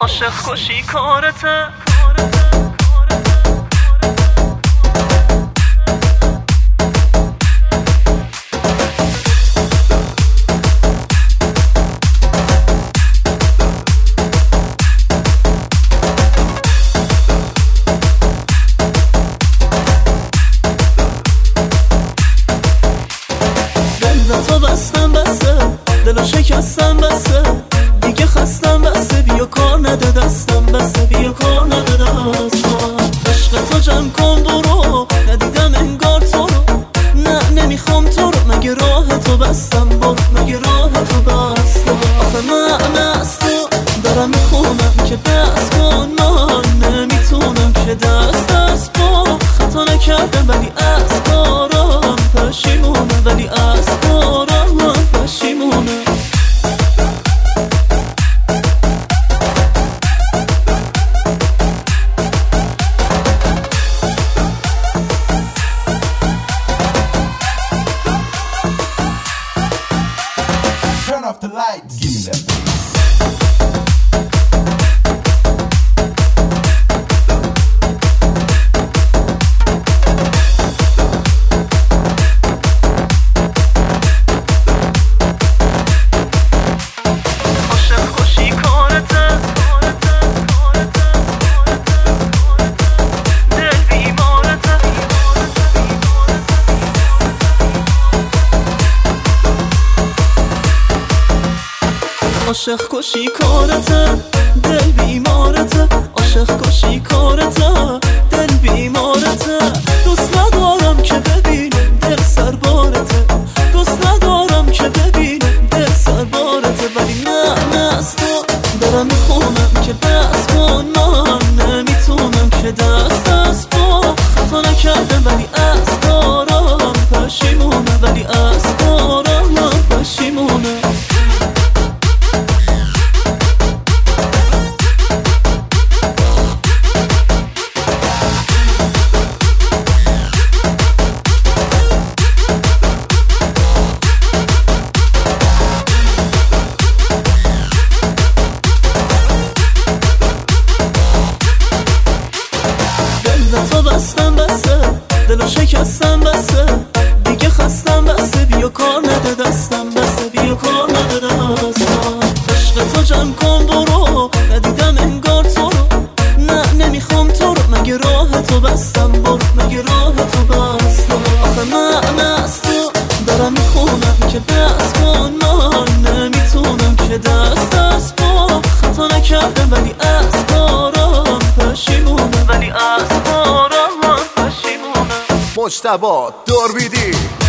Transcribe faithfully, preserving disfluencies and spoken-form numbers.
عاشق کشی کارته تو بستم بسته دلو شکستم بسته دیگه خستم بسته بیا کار نده دستم بسته بیا کار نده دستم عشق تو جمع کن برو ندیدم انگار تو رو نه نمیخوام تو رو مگه راه تو بستم برو مگه راه تو بستم آخه من از تو دارم میخونم که دست کن من نمیتونم که دست دست با خطا نکردم ولی از کارم پشیمونم ولی از کارم پشیمونم Turn off the lights. Give me that beat. عاشق کشی کارته دل بیمارته عاشق کشی کارته دل بیمارته دوست ندارم که ببینم دل سربارته دوست ندارم که ببینم دل سربارته ولی نه نه از تو دارم میخونم که دست کن من نمیتونم که دست دست با خطا نکردم ولی از کارم پشیمونم ولی از کارم پشیمونم تو بستم بسته دلو شکستم بسته دیگه خستم بسته بیا کار نده دستم بسته بیا کار نده دستم عشق تو جمع کن برو ندیدم انگار تو رو نه نمیخوام تو رو مگه راه تو بستم برو مگه راه تو بستم آخه من از تو دارم میخونم که دست کن من نمیتونم که دست دست با خطا نکردم ولی از کارم پشیمونم ولی از کارم مجتبی دوربیدی